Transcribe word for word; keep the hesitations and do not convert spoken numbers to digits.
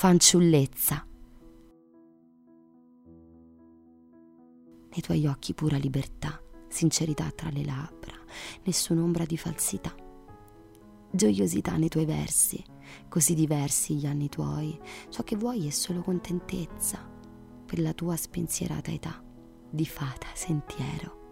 fanciullezza. Nei tuoi occhi pura libertà, sincerità tra le labbra, nessun'ombra di falsità. Gioiosità nei tuoi versi, così diversi gli anni tuoi, ciò che vuoi è solo contentezza per la tua spensierata età di fata sentiero.